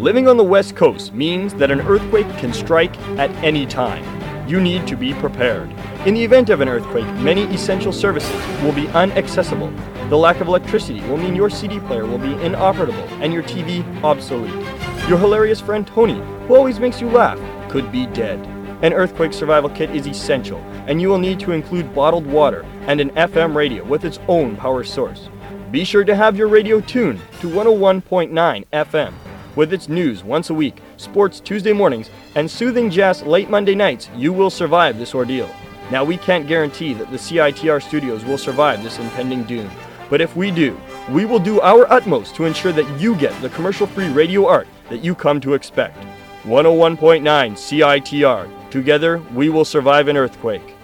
Living on the West Coast means that an earthquake can strike at any time. You need to be prepared. In the event of an earthquake, many essential services will be inaccessible. The lack of electricity will mean your CD player will be inoperable and your TV obsolete. Your hilarious friend Tony, who always makes you laugh, could be dead. An earthquake survival kit is essential, and you will need to include bottled water and an FM radio with its own power source. Be sure to have your radio tuned to 101.9 FM. With its news once a week, sports Tuesday mornings, and soothing jazz late Monday nights, you will survive this ordeal. Now, we can't guarantee that the CITR studios will survive this impending doom, but if we do, we will do our utmost to ensure that you get the commercial-free radio art that you come to expect. 101.9 CITR. Together, we will survive an earthquake.